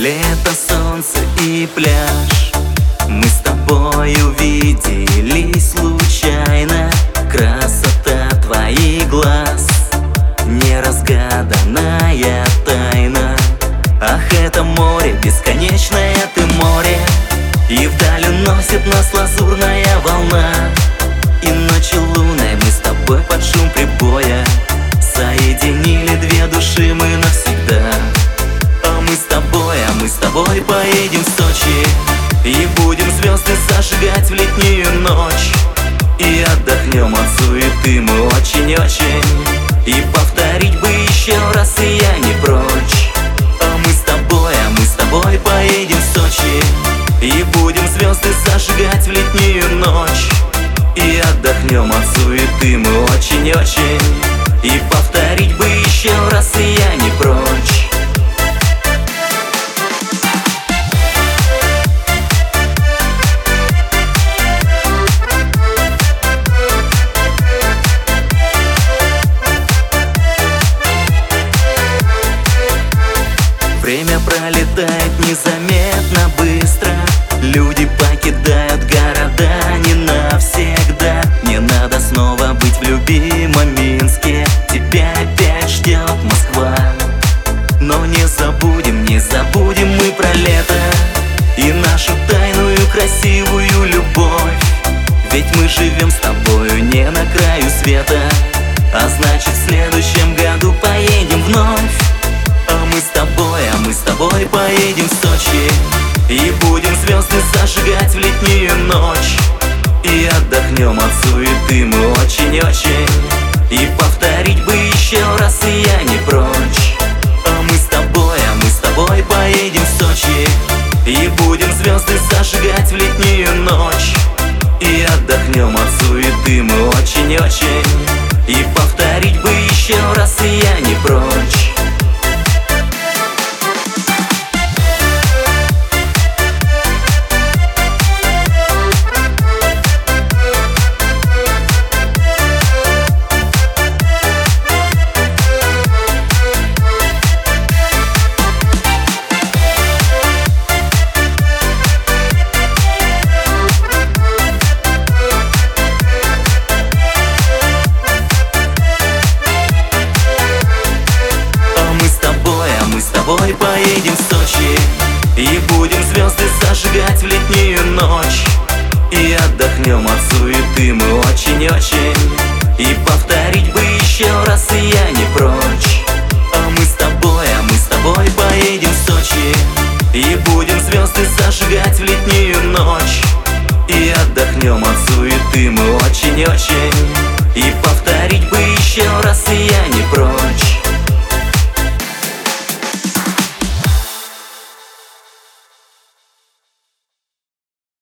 Лето, солнце и пляж. Мы с тобой увиделись случайно. Красота твоих глаз, неразгаданная тайна. Ах, это море, бесконечное ты море, и вдаль уносит нас лазурная волна. И ночью лунной мы с тобой под шум прибоя соединили две души мы навсегда. А мы с тобой поедем в Сочи и будем звезды зажигать в летнюю ночь. И отдохнем от суеты мы очень-очень, и повторить бы еще раз, и я не прочь. А мы с тобой поедем в Сочи и будем звезды зажигать в летнюю ночь. И отдохнем от суеты мы очень-очень, и повторить бы еще раз, и я не прочь. Время пролетает незаметно быстро, люди покидают города не навсегда. Не надо снова быть в любимом Минске, тебя опять ждет Москва. Но не забудем мы про лето и нашу тайную красивую любовь. Ведь мы живем с тобою не на краю света, а значит в следующем году поедем вновь. А мы с тобой поедем в Сочи и будем звезды зажигать в летнюю ночь. И отдохнем от суеты мы очень-очень, и повторить бы еще раз, и я не прочь. А мы с тобой поедем в Сочи и будем звезды зажигать в летнюю ночь. И отдохнем от суеты мы очень-очень, и повторить бы еще раз, и я не прочь. Поедем в Сочи и будем звезды зажигать в летнюю ночь. И отдохнем от суеты мы очень-очень, и повторить бы еще раз, и я не прочь.